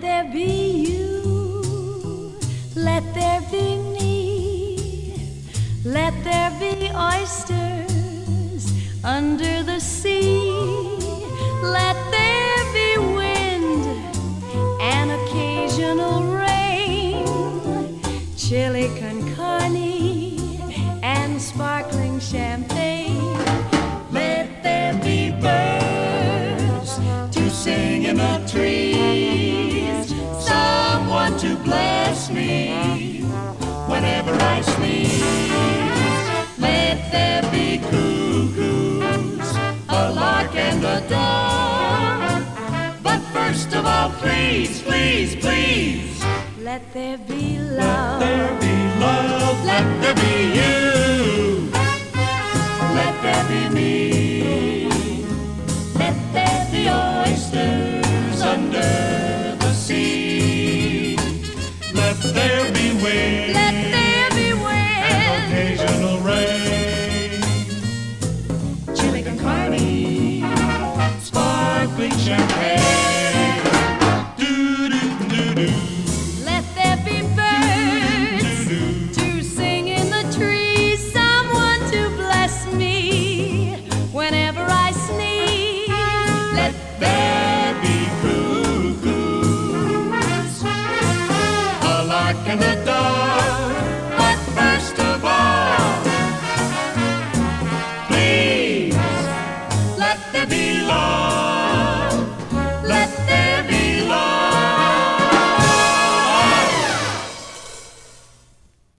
there be you, let there be me, let there be oysters under the sea, let there be wind and occasional rain, chili con carne and sparkling champagne. Let there be birds to sing in the trees, someone to bless me whenever I sneeze. Let there be cuckoos, a lark and a dove, but first of all, please, please, please, let there be love. Let there be love. Let there be you. Let there be me. Let there be oysters under the sea. Let there be wind. Let there be wind and occasional rain. chili con carne, Sparkling champagne.